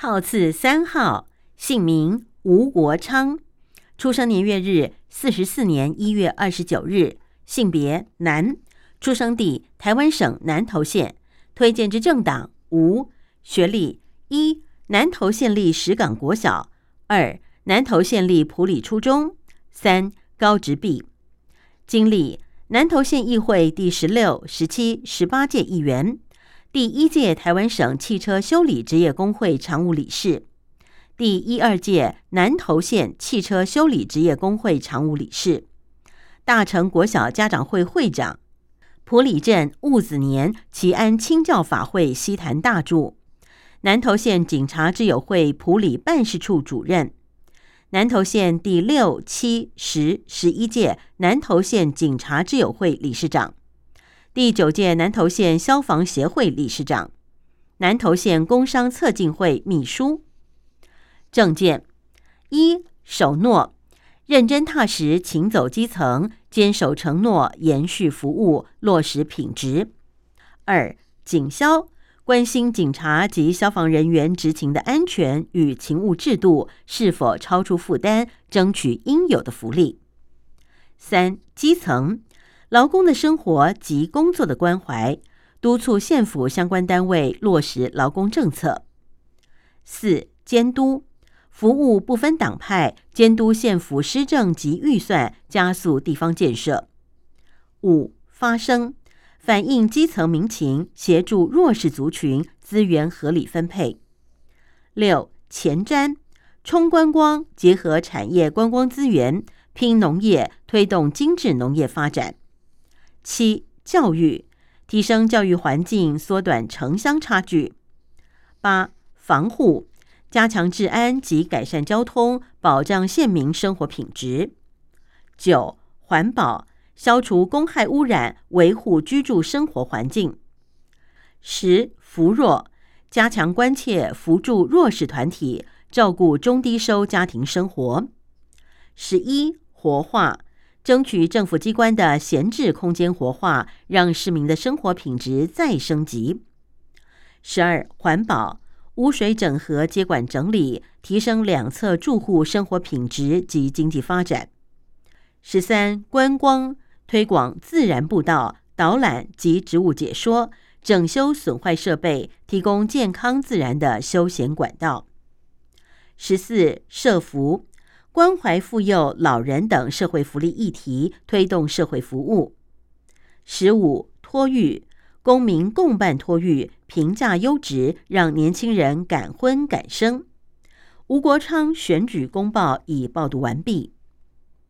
号次3号，姓名吴国昌，出生年月日44年1月29日，性别男，出生地台湾省南投县，推荐之政党无，学历1南投县立石港国小，2南投县立埔里初中，3高职毕，经历南投县议会第16、17、18届议员，第1届台湾省汽车修理职业工会常务理事，第1、2届南投县汽车修理职业工会常务理事，大成国小家长会会长，埔里镇戊子年祈安清教法会西坛大助，南投县警察之友会埔里办事处主任，南投县第6、7、10、11届南投县警察之友会理事长，第9届南投县消防协会理事长，南投县工商策进会秘书。政见1守诺，认真踏实勤走基层，坚守承诺，延续服务，落实品质。2警消，关心警察及消防人员执勤的安全与勤务制度是否超出负担，争取应有的福利。3基层，劳工的生活及工作的关怀，督促县府相关单位落实劳工政策。4监督，服务不分党派，监督县府施政及预算，加速地方建设。5发声，反映基层民情，协助弱势族群，资源合理分配。6前瞻，冲观光，结合产业观光资源，拼农业，推动精致农业发展。7教育，提升教育环境，缩短城乡差距。8防护，加强治安及改善交通，保障县民生活品质。9环保，消除公害污染，维护居住生活环境。10扶弱，加强关切，扶助弱势团体，照顾中低收家庭生活。11活化，争取政府机关的闲置空间活化，让市民的生活品质再升级。12环保，污水整合接管整理，提升两侧住户生活品质及经济发展。13观光，推广自然步道、导览及植物解说，整修损坏设备，提供健康自然的休闲管道。14社福，关怀妇幼、老人等社会福利议题，推动社会服务。15托育，公民共办托育，评价优质，让年轻人敢婚敢生。吴国昌选举公报已报读完毕。